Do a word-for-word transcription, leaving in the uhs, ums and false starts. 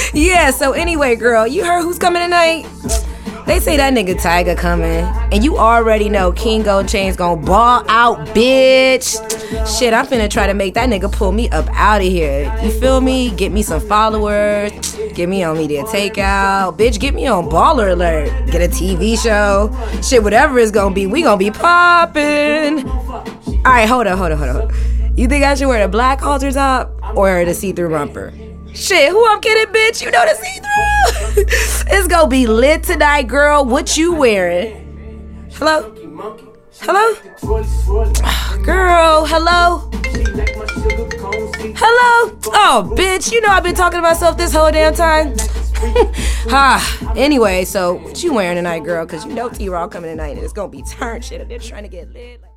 Yeah, so anyway, girl, you heard who's coming tonight? They say that nigga Tyga coming. And you already know King Gold Chain's gonna ball out, bitch. Shit, I'm finna try to make that nigga pull me up out of here. You feel me? Get me some followers. Get me on Media Takeout. Bitch, get me on Baller Alert. Get a T V show. Shit, whatever it's gonna be, we gonna be poppin'. Alright, hold on, hold on, hold on. You think I should wear the black halter top or the see-through romper? Shit, who I'm kidding, bitch? You know the see-through. It's gonna be lit tonight, girl. What you wearing? Hello? Hello? Girl, hello? Hello? Oh, bitch, you know I've been talking to myself this whole damn time. Ha. Anyway, so what you wearing tonight, girl? Because you know T-Raw coming tonight and it's gonna be turned shit. They're trying to get lit.